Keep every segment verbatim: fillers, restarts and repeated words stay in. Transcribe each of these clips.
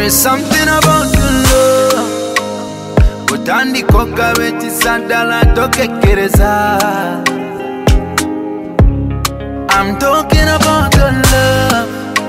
is something about your love. Utandi koka beti sandala toke kereza. I'm talking about your love.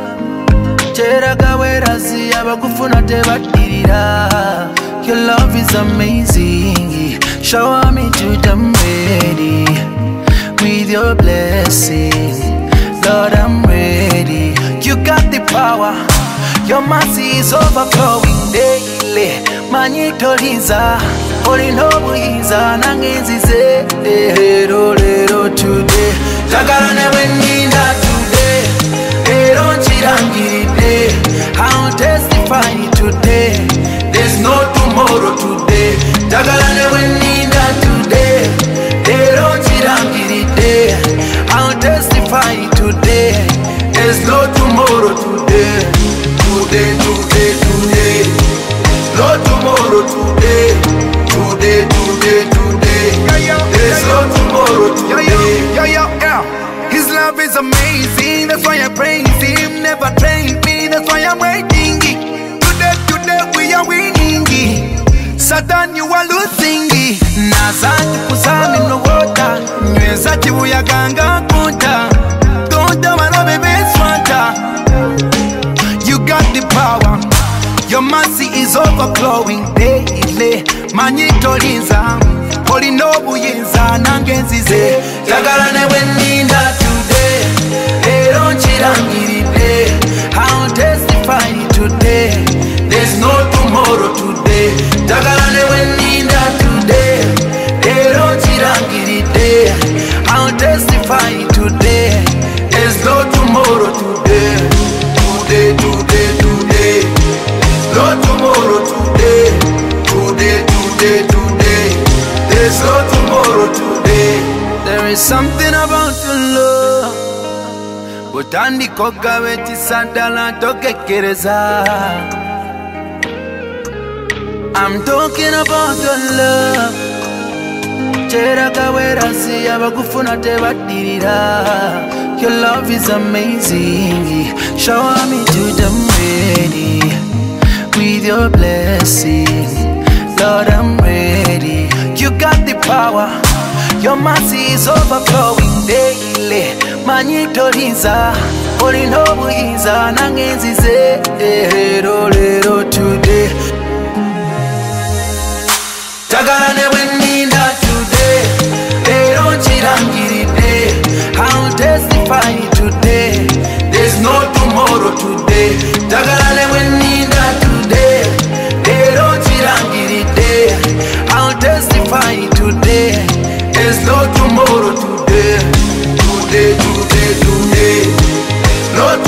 Chera kawera siya bakufuna te batirira. Your love is amazing. Shower me to the ready with your blessing. Lord, I'm ready. You got the power. Your mercy is overflowing daily. Manitoliza, olinobuiza nangenzize. Lero lero today, tagalane wenina today. Lero chirangiride, I'll testify today. There's no tomorrow today. Tagalane wenina today. Lero chirangiride, I'll testify today. There's no tomorrow today. Today, today, today. No tomorrow today. Today, today, today. There's no tomorrow today. Yo, yo, yo. His love is amazing. That's why I praise him. Never train me. That's why I'm waiting. Today, today we are winning. Satan, you are losing. Nazaki kusami no water. Nweza chibu ya ganga kunta. Kunta mano bebe swanta. You got the power. Your mercy is overflowing daily. Manitoliza, olinobuiza nangenzize. Tagalane wenina today. Lero chirangiride, I'll testify today. There's no tomorrow today. Tagalane wenina today. Lero chirangiride, I'll testify today. There's no tomorrow today. Today, today, today. No tomorrow today. Today, today, today. There's no tomorrow today. There is something about your love. Utandi koka beti sandala toke kereza. I'm talking about your love. Chera kawera siya bakufuna te batirira. Your love is amazing. Shower me to the ready with your blessing. Lord, I'm ready. You got the power. Your mercy is overflowing daily. Manitoliza, olinobuiza nangenzize. Lero lero today. Tagalane wenina today. Lero chirangiride, I'll testify today. There's no tomorrow today. Tagalane wenina today. Lero chirangiride, I'll testify today. There's no tomorrow